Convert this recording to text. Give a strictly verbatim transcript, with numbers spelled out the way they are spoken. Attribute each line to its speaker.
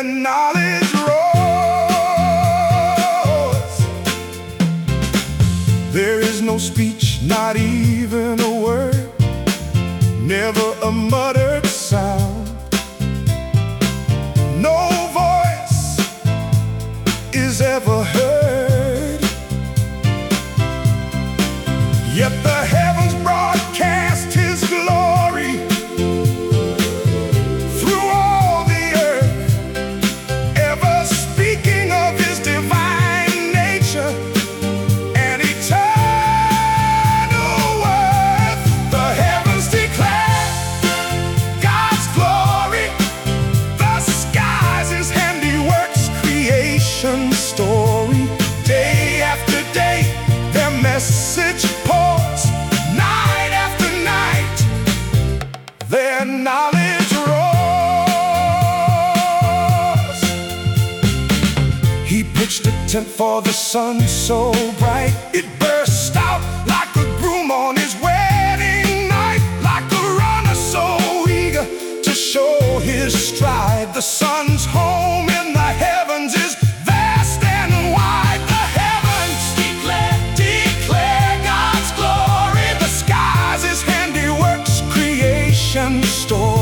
Speaker 1: their knowledge roars. There is no speech, not even a word, never a muttered sound. No voice is ever heard, yet the heavens broadcast His glory through all the earth, ever speaking of His divine nature and eternal worth. The heavens declare God's glory, the skies His handiworks, creation story. Day after day their message pours, night after night their knowledge roars. He pitched a tent for the sun so bright, it burst out like a groom on his wedding night, like a runner so eager to show his stride. The sun's home in the heavens is vast and wide. The heavens declare, declare God's glory, the skies His handiworks, creation story.